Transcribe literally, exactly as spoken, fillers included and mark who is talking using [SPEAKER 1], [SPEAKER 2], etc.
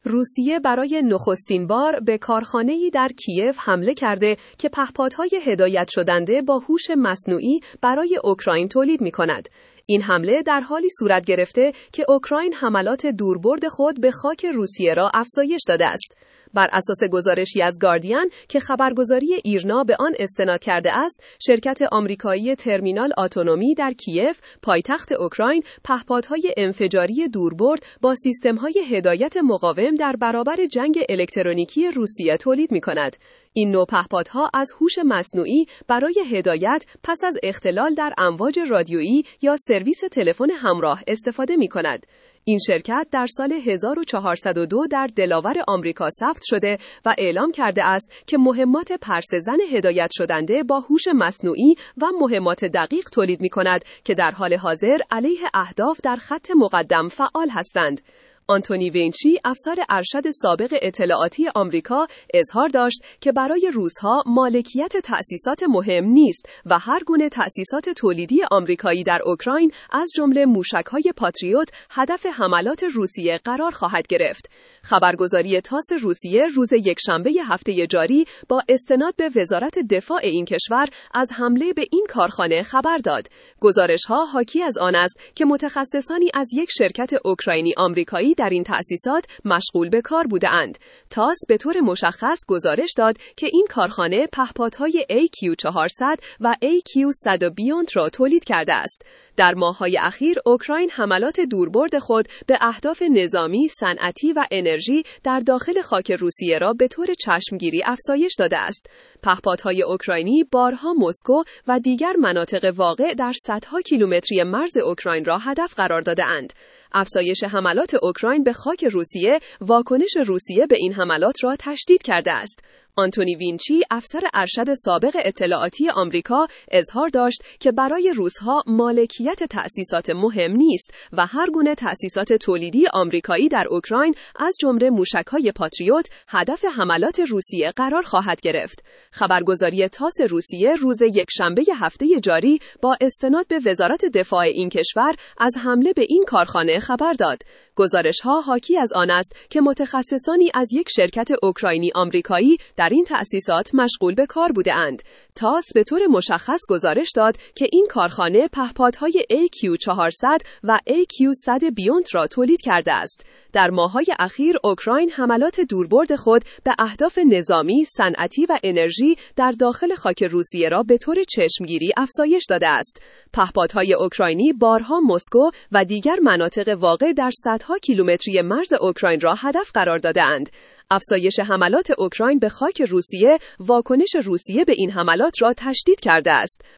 [SPEAKER 1] روسیه برای نخستین بار به کارخانه‌ای در کیև حمله کرده که پهپادهای هدایت شدنده با هوش مصنوعی برای اوکراین تولید می‌کند. این حمله در حالی صورت گرفته که اوکراین حملات دوربرد خود به خاک روسیه را افزایش داده است. بر اساس گزارشی از گاردین که خبرگزاری ایرنا به آن استناد کرده است، شرکت آمریکایی ترمینال اتونومی در کیև، پایتخت اوکراین، پهپادهای انفجاری دوربرد با سیستم‌های هدایت مقاوم در برابر جنگ الکترونیکی روسیه تولید می‌کند. این نوع پهپادها از هوش مصنوعی برای هدایت پس از اختلال در امواج رادیویی یا سرویس تلفن همراه استفاده می‌کند. این شرکت در سال هزار و چهارصد و دو در دلاور آمریکا ثبت شده و اعلام کرده است که مهمات پرسه‌زن هدایت شدنده با هوش مصنوعی و مهمات دقیق تولید می‌کند که در حال حاضر علیه اهداف در خط مقدم فعال هستند. آنتونی وینچی، افسر ارشد سابق اطلاعاتی آمریکا، اظهار داشت که برای روس‌ها مالکیت تأسیسات مهم نیست و هر گونه تأسیسات تولیدی آمریکایی در اوکراین از جمله موشک‌های پاتریوت هدف حملات روسیه قرار خواهد گرفت. خبرگزاری تاس روسیه روز یکشنبه هفته جاری با استناد به وزارت دفاع این کشور از حمله به این کارخانه خبر داد. گزارش‌ها حاکی از آن است که متخصصانی از یک شرکت اوکراینی آمریکایی در این تأسیسات مشغول به کار بودند. تاس به طور مشخص گزارش داد که این کارخانه پهپادهای ای کیو چهارصد و ای کیو صد و بیست را تولید کرده است. در ماه‌های اخیر اوکراین حملات دوربرد خود به اهداف نظامی، صنعتی و انرژی در داخل خاک روسیه را به طور چشمگیری افزایش داده است. پهپادهای اوکراینی بارها مسکو و دیگر مناطق واقع در صدها کیلومتری مرز اوکراین را هدف قرار داده‌اند. افزایش حملات اوکراین به خاک روسیه، واکنش روسیه به این حملات را تشدید کرده است. آنتونی وینچی، افسر ارشد سابق اطلاعاتی آمریکا، اظهار داشت که برای روس‌ها مالکیت تأسیسات مهم نیست و هر گونه تأسیسات تولیدی آمریکایی در اوکراین از جمله موشک‌های پاتریوت هدف حملات روسیه قرار خواهد گرفت. خبرگزاری تاس روسیه روز یکشنبه هفته جاری با استناد به وزارت دفاع این کشور از حمله به این کارخانه خبر داد. گزارش‌ها حاکی از آن است که متخصصانی از یک شرکت اوکراینی آمریکایی در این تأسیسات مشغول به کار بوده‌اند. تاس به طور مشخص گزارش داد که این کارخانه پهپادهای ای کیو چهارصد و ای کیو صد و بیست را تولید کرده است. در ماه‌های اخیر اوکراین حملات دوربرد خود به اهداف نظامی، صنعتی و انرژی در داخل خاک روسیه را به طور چشمگیری افزایش داده است. پهپادهای اوکراینی بارها مسکو و دیگر مناطق واقع در صدها کیلومتری مرز اوکراین را هدف قرار داده‌اند. افزایش حملات اوکراین به خاک روسیه، واکنش روسیه به این حملات را تشدید کرده است.